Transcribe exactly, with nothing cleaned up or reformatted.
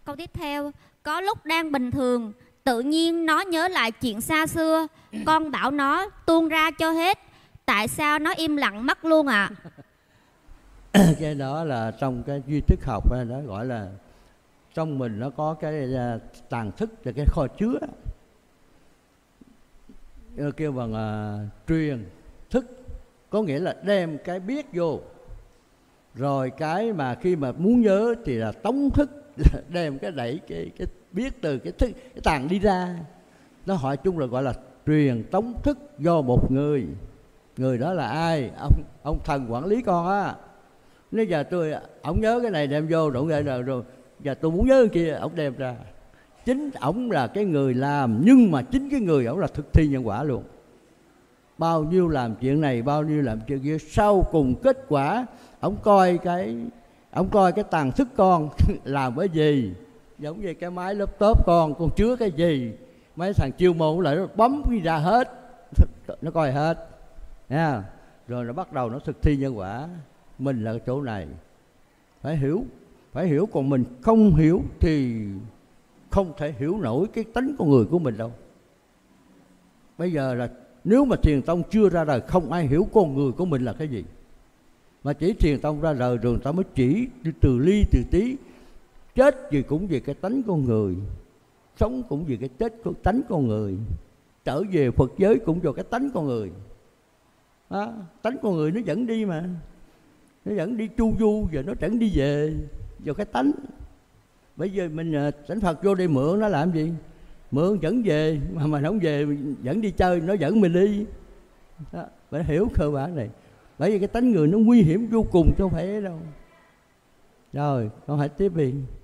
câu tiếp theo. Có lúc đang bình thường, tự nhiên nó nhớ lại chuyện xa xưa. Con bảo nó tuôn ra cho hết. Tại sao nó im lặng mất luôn ạ? À? Cái đó là trong cái duy thức học nó gọi là trong mình nó có cái uh, tàng thức là cái kho chứa, kêu bằng uh, truyền thức, có nghĩa là đem cái biết vô, rồi cái mà khi mà muốn nhớ thì là tống thức, là đem cái đẩy cái cái biết từ cái thức cái tàng đi ra. Nó hỏi chung là gọi là truyền tống thức do một người. Người đó là ai? Ông ông thần quản lý con á. Nếu giờ tôi ổng nhớ cái này đem vô rồi rồi rồi giờ tôi muốn nhớ cái kia ổng đem ra. Chính ổng là cái người làm, nhưng mà chính cái người ổng là thực thi nhân quả luôn. Bao nhiêu làm chuyện này, bao nhiêu làm chuyện kia, sau cùng kết quả ổng coi cái ổng coi cái tàn thức con làm cái gì, giống như cái máy laptop con con chứa cái gì, mấy thằng chuyên môn lại nó bấm đi ra hết, nó coi hết nha. Rồi nó bắt đầu nó thực thi nhân quả. Mình là cái chỗ này phải hiểu, phải hiểu, còn mình không hiểu thì không thể hiểu nổi cái tánh con người của mình đâu. Bây giờ là nếu mà Thiền Tông chưa ra đời, không ai hiểu con người của mình là cái gì. Mà chỉ Thiền Tông ra đời rồi người ta mới chỉ từ ly từ tí. Chết gì cũng vì cái tánh con người, sống cũng vì cái chết của tánh con người, trở về Phật giới cũng do cái tánh con người. Đó, tánh con người nó dẫn đi mà, nó dẫn đi chu du, giờ nó dẫn đi về do cái tánh. Bây giờ mình Thánh Phật vô đây mượn nó làm gì? Mượn dẫn về, mà mình không về dẫn đi chơi, nó dẫn mình đi. Đó, phải hiểu cơ bản này. Bởi vì cái tánh người nó nguy hiểm vô cùng chứ không phải đâu. Rồi, con hỏi tiếp đi.